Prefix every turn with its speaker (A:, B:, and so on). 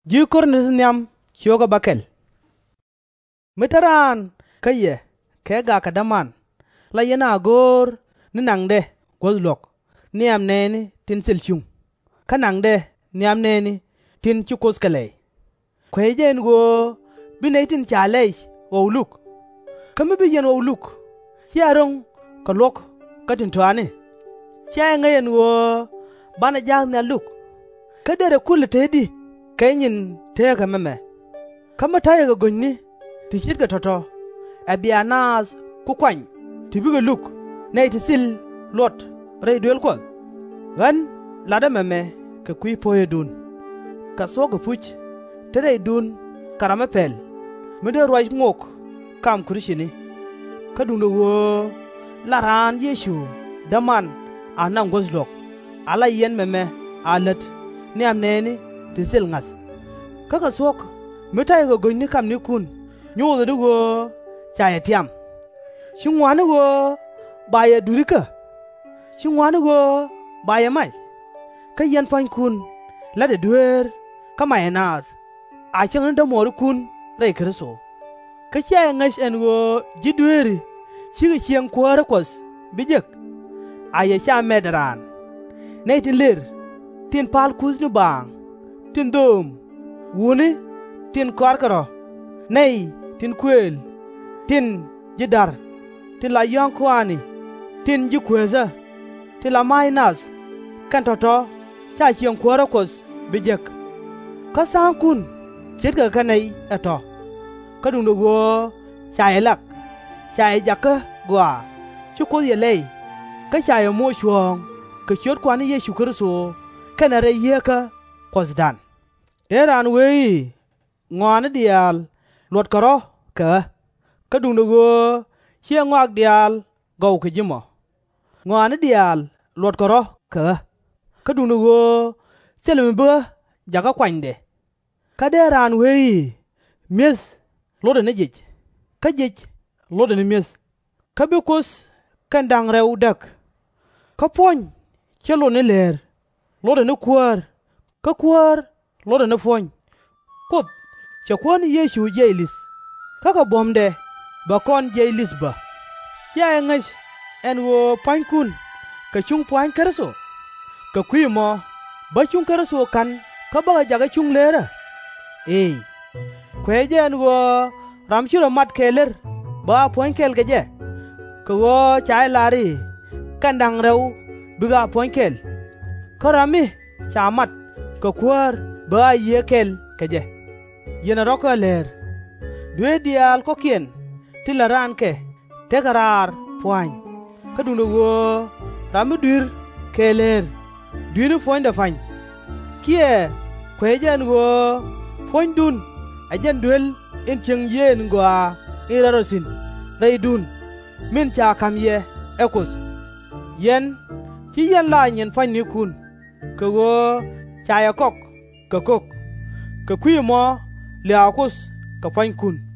A: ji kornis nyam choga bakel mitaran kaye kega kadaman la yana gor ni nangde gozlok niam neni tin silchung kanangde niam neni tin chukos kale kwejen go binaitin chalei owluk kami biyen owluk chiarong kalok katin tuane chia ngayen go bana jang na luk kadere kul tedi kayin tega meme kama taye go gonni tichit ga toto abianas ku kwany tibiga luk nay tisil lot rey duel ko gan lada meme ka kui poye dun ka soga puch tere dun karama pel mede roi ngok kam kurishini kadundo wo laran yeshu daman anam gozlok ala yen meme alat ni amneni tisil ngas kaka sok metay go gonni kam ni kun nyodo dugo chaya tiam shingwana go baya durika shingwana go baya mai kayen fan kun la de duer kama enas a chang da mor kun rai kreso ka chaya ngas en go jidueri chiga chiang kwara kos bijek aya sha medran nay tin ler tin pal kuzni bang tin dom wuni tin kwarkaro nay tin kwel tin jidar tin la yong kwani tin jikweza tin la mainas kan toto cha chiang kwara kos bijek ka sang kun chet ga kanai ato ka dung go chai lak chai jakka gwa chu ko ye lei ka chai mo chuong ka chot kwani Yesu Kristo kana re yeka kosdan eran wei ngwana dial lot karo ka dung go chiang ngak dial go ke jimo ngwana dial lot karo ka dung go selem ba jaga kwande ka deran wei mes lode ne jej ka jej lode ne mes ka bekos kan dang rew dak ka pon chelo ne ler lode ne kwar ka kwar lode ne fon kot chakwon Yesu jailis kaka bomde bakon jailis ba chia ngas en wo pankun ka chung pan karaso ka kwimo ba chung karaso kan ka ba jaga chung lera kwejen wo ramchiro mat keler ba pon kel gaje ko wo chai lari kandang rew biga pon kel karami chamat ka kwar ba ye kel kaje yena roko ler dwe dial ko kien tilaran ke te karar poin kadundu wo ramu dir keler dinu foin da fain kie kwejen wo foin dun ajen duel in cheng yen gwa irarosin rei dun min cha kam ye ekos yen chi yen la nyen fain ni kun ko wo cha ya kok ka kwi mo le akos ka fain kun